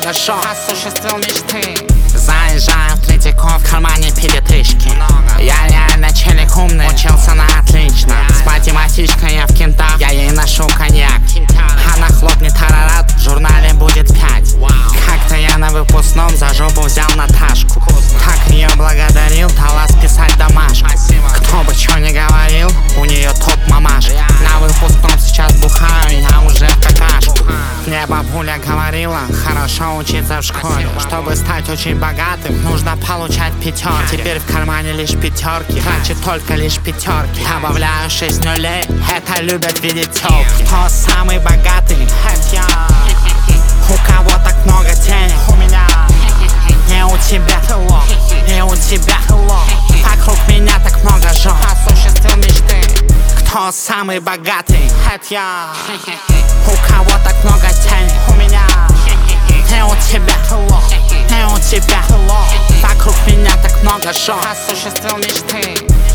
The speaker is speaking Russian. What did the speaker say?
много жен, осуществил мечты. Заезжаю в Третьяков, в кармане перетычки. Я реально челик умный, учился на отлично. С математичкой я в кентах, я ей ношу коньяк. Она хлопнет тарарат, в журнале будет 5. Как-то я на выпускном за жопу взял Наташку. Так ее благодарил, дала списать домашку. Кто бы чё ни говорил, у нее топ мамашка. На выпускном сейчас бухаю, я уже в какашку. Мне бабуля говорила, хорошо учиться в школе. Чтобы стать очень богатым, нужно получать пятерки. Теперь в кармане лишь пятерки, трачу только лишь пятерки. Добавляю 6 нулей, это любят видеть тёлки. Кто самый богатый? Это я. У кого так много денег? У меня. Не у тебя, не у тебя. Вокруг меня так много жен, осуществил мечты. Кто самый богатый? Это я. У кого так много денег? У меня. Не у тебя, не у тебя. Вокруг меня так много жен, осуществил мечты.